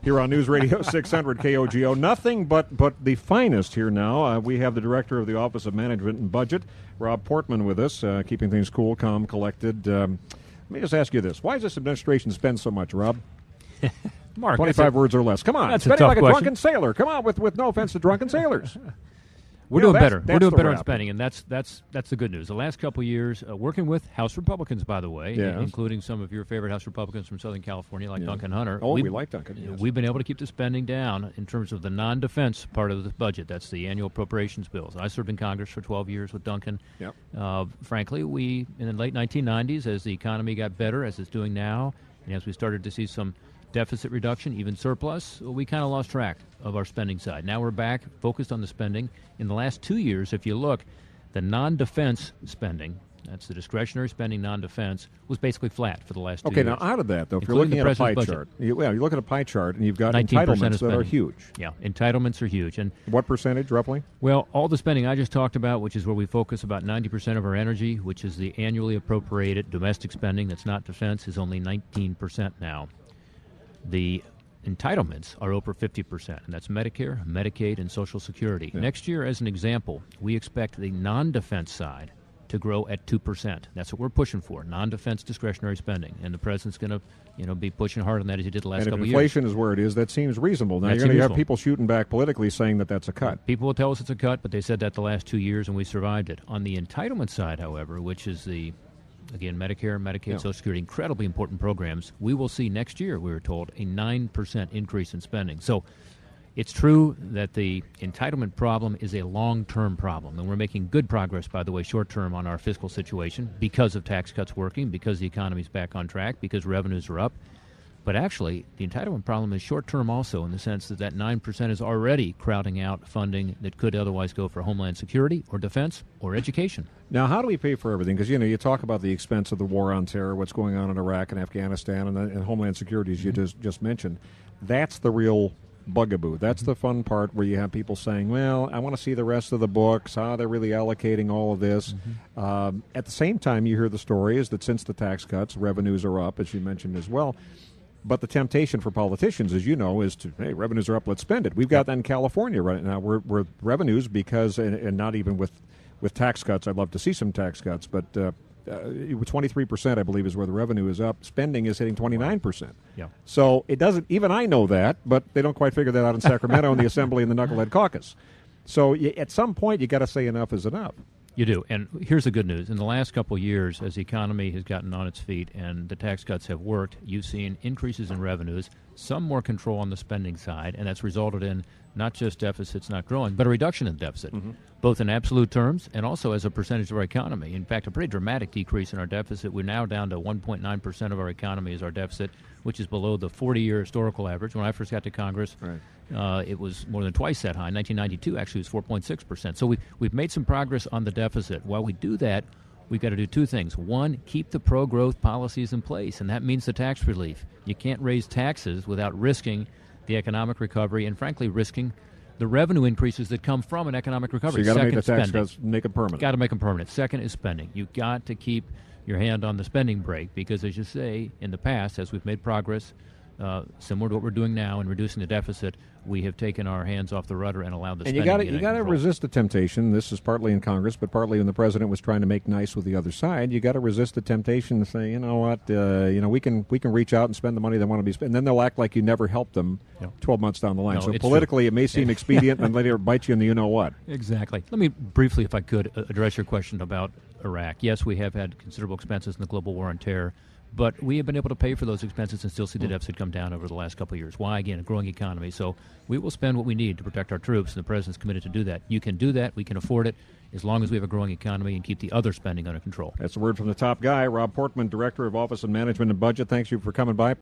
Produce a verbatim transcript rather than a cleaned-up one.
here on News Radio six hundred K O G O. Nothing but, but the finest here now. Uh, we have the Director of the Office of Management and Budget, Rob Portman, with us, uh, keeping things cool, calm, collected. Um, let me just ask you this. Why does this administration spend so much, Rob? Mark, twenty-five a, words or less. Come on. That's Spending a tough like a question. drunken sailor. Come on, with, with no offense to drunken sailors. We're You know, doing that's- better. that's We're doing the better on rap. spending, and that's that's that's the good news. The last couple of years, uh, working with House Republicans, by the way, Yes. including some of your favorite House Republicans from Southern California, like Yeah. Duncan Hunter. Oh, we've- we like Duncan, yes. We've been able to keep the spending down in terms of the non-defense part of the budget. That's the annual appropriations bills. I served in Congress for twelve years with Duncan. Yep. Uh, frankly, we in the late nineteen nineties, as the economy got better, as it's doing now, and as we started to see some deficit reduction, even surplus, we kind of lost track of our spending side. Now we're back, focused on the spending. In the last two years, if you look, the non-defense spending, that's the discretionary spending, non-defense, was basically flat for the last two Okay, years. now out of that, though, if you're Including looking the at a pie president's chart, budget. you, yeah, you look at a pie chart and you've got nineteen percent entitlements of that are spending. huge. Yeah, entitlements are huge. And What percentage, roughly? well, all the spending I just talked about, which is where we focus about ninety percent of our energy, which is the annually appropriated domestic spending that's not defense, is only nineteen percent now. The entitlements are over fifty percent, and that's Medicare, Medicaid, and Social Security. Yeah. Next year, as an example, we expect the non-defense side to grow at two percent. That's what we're pushing for, non-defense discretionary spending. And the president's going to you know, be pushing hard on that as he did the last And if couple of years. inflation is where it is, that seems reasonable. Now, That you're going seems to have reasonable. people shooting back politically saying that that's a cut. People will tell us it's a cut, but they said that the last two years, and we survived it. On the entitlement side, however, which is the, again, Medicare, Medicaid, Yeah. Social Security, incredibly important programs, we will see next year, we were told, a nine percent increase in spending. So it's true that the entitlement problem is a long-term problem, and we're making good progress, by the way, short-term on our fiscal situation because of tax cuts working, because the economy's back on track, because revenues are up. But actually, the entitlement problem is short-term also in the sense that that nine percent is already crowding out funding that could otherwise go for Homeland Security or defense or education. Now, how do we pay for everything? Because, you know, you talk about the expense of the war on terror, what's going on in Iraq and Afghanistan, and, the, and Homeland Security, as you Mm-hmm. just, just mentioned. That's the real bugaboo. That's Mm-hmm. the fun part where you have people saying, well, I want to see the rest of the books, how they're really allocating all of this. Mm-hmm. Um, at the same time, you hear the story is that since the tax cuts, revenues are up, as you mentioned as well. But the temptation for politicians, as you know, is to, hey, revenues are up, let's spend it. We've got that in California right now. We're, we're revenues because, and, and not even with, with tax cuts, I'd love to see some tax cuts, but uh, uh, twenty-three percent, I believe, is where the revenue is up. Spending is hitting twenty-nine percent. Yeah. So it doesn't, even I know that, but they don't quite figure that out in Sacramento in the Assembly and the Knucklehead Caucus. So y- at some point, you got to say enough is enough. You do. And here's the good news. In the last couple of years, as the economy has gotten on its feet and the tax cuts have worked, you've seen increases in revenues, some more control on the spending side, and that's resulted in not just deficits not growing, but a reduction in deficit, Mm-hmm. both in absolute terms and also as a percentage of our economy. In fact, a pretty dramatic decrease in our deficit. We're now down to one point nine percent of our economy is our deficit, which is below the forty-year historical average. When I first got to Congress, Right. Uh, it was more than twice that high. In nineteen ninety-two, actually, it was four point six percent. So we've, we've made some progress on the deficit. While we do that, we've got to do two things. One, keep the pro-growth policies in place, and that means the tax relief. You can't raise taxes without risking the economic recovery and, frankly, risking the revenue increases that come from an economic So recovery. you got to make Second, the tax spending. cuts, make it permanent. Got to make them permanent. Second is spending. You've got to keep your hand on the spending brake because, as you say, in the past, as we've made progress, uh, similar to what we're doing now in reducing the deficit, we have taken our hands off the rudder and allowed the And spending you got to to get you out got of to control. resist the temptation. This is partly in Congress, but partly when the president was trying to make nice with the other side. You got to resist the temptation to say, you know what, uh, you know, we can we can reach out and spend the money they want to be spent, and then they'll act like you never helped them Yeah. twelve months down the line. No, so it's politically, true. it may seem expedient, and later bite you in the you know what. Exactly. Let me briefly, if I could, uh, address your question about Iraq. Yes, we have had considerable expenses in the global war on terror, but we have been able to pay for those expenses and still see the deficit come down over the last couple of years. Why? Again, a growing economy. So we will spend what we need to protect our troops, and the President's committed to do that. You can do that. We can afford it as long as we have a growing economy and keep the other spending under control. That's a word from the top guy, Rob Portman, Director of Office of Management and Budget. Thanks you for coming by.